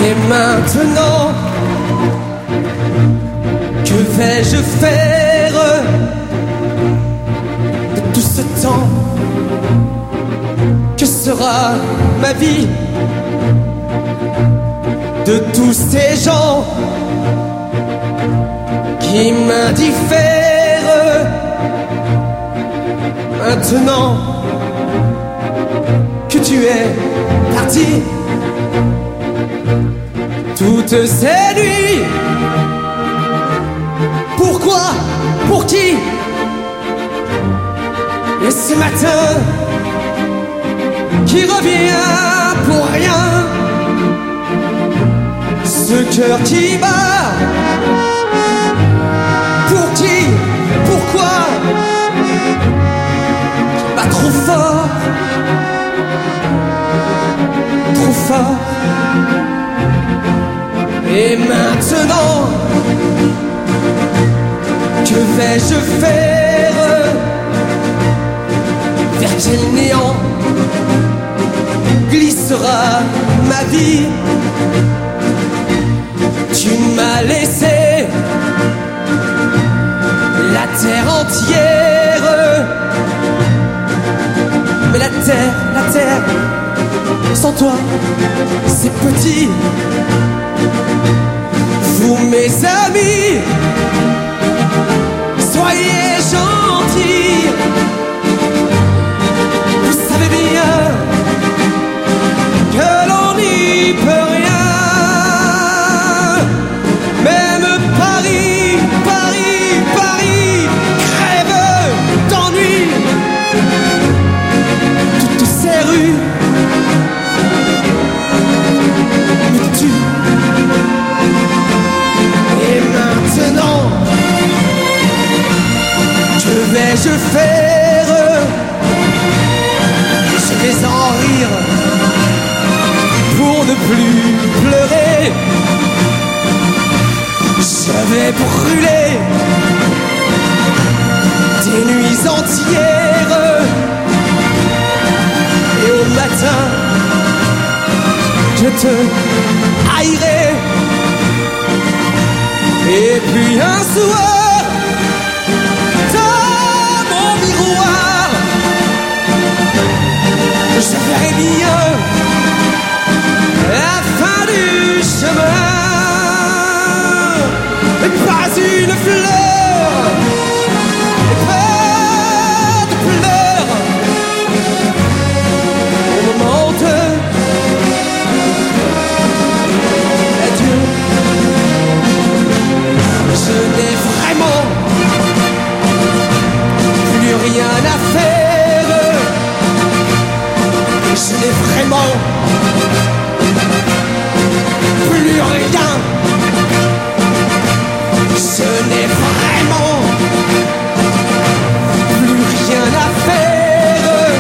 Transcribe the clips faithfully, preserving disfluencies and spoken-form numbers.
Et maintenant, que vais-je faire de tout ce temps? Que sera ma vie de tous ces gens qui m'indiffèrent? Maintenant que tu es parti, toutes ces nuits, pourquoi? Pour qui? Et ce matin qui revient pour rien, ce cœur qui bat, pour qui? Pourquoi? Qui bat trop fort, trop fort. Et maintenant, que vais-je faire? Vers quel néant glissera ma vie? Tu m'as laissé la terre entière, mais la terre, la terre, sans toi, c'est petit. Vous mes amis, soyez gentils. Vous savez bien que l'on n'y peut rien. Même Paris, Paris, Paris crève d'ennui. Toutes ces rues me tuent. Et maintenant, que vais-je faire? Je vais en rire pour ne plus pleurer. Je vais brûler des nuits entières. Et au matin, je te haïrai. Et puis un soir, dans mon miroir, je verrai bien la fin du chemin. Et pas une fleur, et pas de pleurs au moment de l'adieu. Je n'ai vraiment plus rien à faire. Je n'ai vraiment plus rien. Je n'ai vraiment plus rien à faire.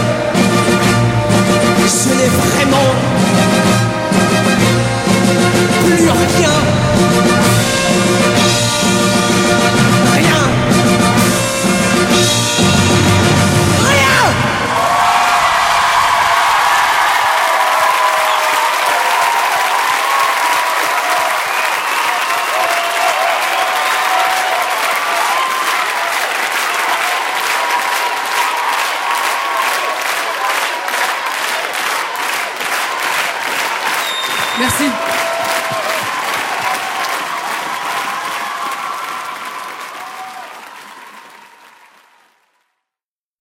Je n'ai vraiment plus rien. Rien. Rien. Merci.